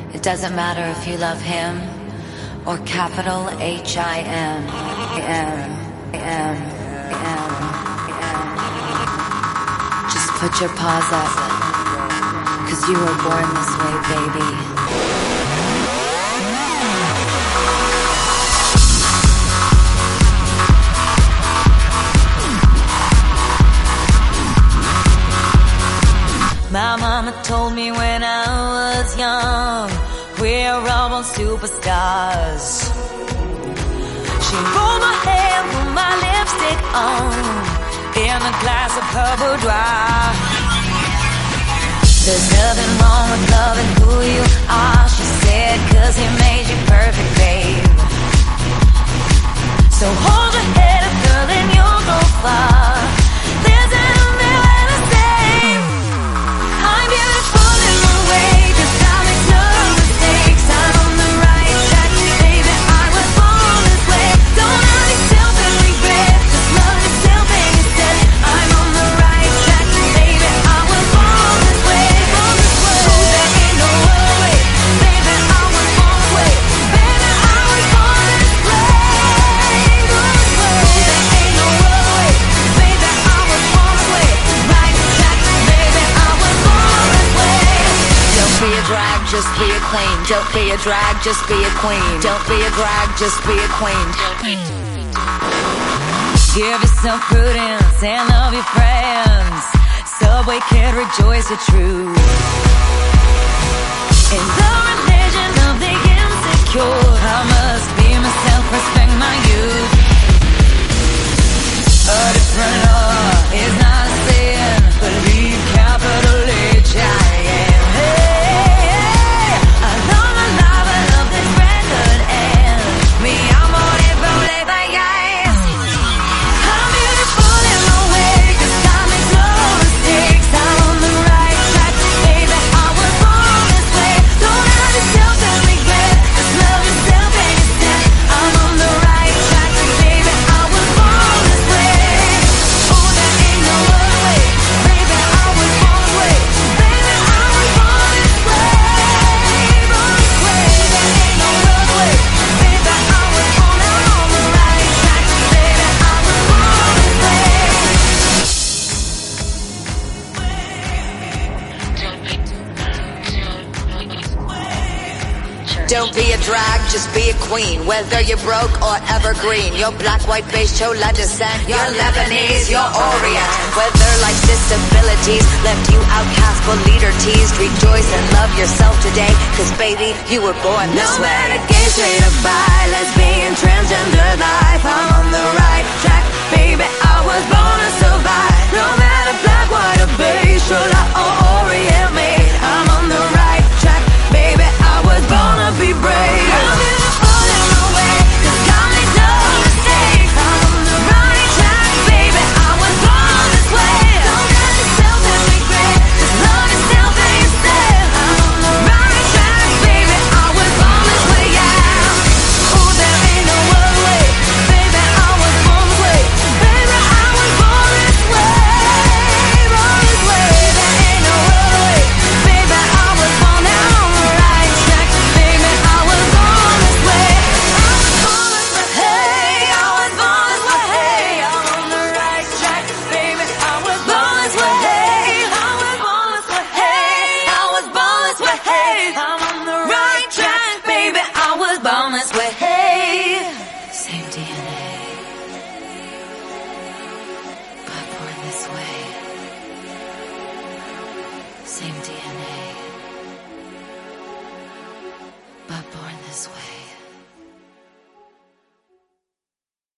It doesn't matter if you love him or capital H-I-M. Just put your paws up, 'cause you were born this way, baby. My mama told me when I was young, we're all born superstars. She rolled my hair, put my lipstick on, in a glass of her boudoir. There's nothing wrong with loving who you are, she said, 'cause he made you perfect, babe. So hold your head up, girl, and you'll go far. Listen to me when I say I'm beautiful in my way, 'cause I make no mistakes. I'm on the right track, baby, I was born this way. Don't hurt yourself and regret, just love yourself and you said I'm on the right track, baby, I was born this way, born this way. Oh, there ain't no other way, baby, I was born this way. Baby, I was born this way, born this way. Oh, there ain't no other way, baby, I was born this way. Right track, baby, I was born this way. Don't be a drag, just be a queen. Don't be a drag, just be a queen. Don't be a drag, just be a queen. Give yourself prudence and love your friends. Subway kid, rejoice your truth. In the religion of the insecure, I must be myself, respect my youth. A different law is not a sin, believe capital H-I-M. Hey, I love my life, I love this record, and mi amor es doble bye. I'm beautiful in my way, 'cause I make no mistakes. I'm on the right track, baby, I was born this way. Don't hurt yourself and regret, just love yourself and you said I'm on the right track, baby, I was born this way. Oh, there ain't no other way, baby, I was born this way. Baby, I was born this way, born this way. There ain't no other way, baby, I was born, I'm on the right track, baby, I was born this way. Don't be a drag, just be a queen. Whether you're broke or evergreen, you're black, white, beige, chola descent, you're Lebanese, you're Orient. Whether life's disabilities left you outcast but leader teased, rejoice and love yourself today, 'cause baby, you were born this way. No matter gay, straight or bi, lesbian, transgender life, I'm on the right track, baby, I was born to survive. No matter black, white or beige, chola or Orient made, I'm on the right track, baby, I was born to be brave. I'm beautiful in my way, 'cause I make no mistakes. I'm on the right track, baby, I was born this way. Don't hurt yourself and regret, just love yourself and you said I'm on the right track, baby, I was born this way, yeah. Oh, there ain't no other way, baby, I was born this way. Baby, I was born this way, born this way. There ain't no other way, baby, I was born, now I'm on the right track, baby, I was born this way. I was born this way, hey, I was born this way, hey, I'm on the right track, baby, I was born this way, hey, I was born this way, hey, I was born this way, hey, I'm on the right track, baby, I was born this way, hey. Same DNA, but born this way. Same DNA, but born this way.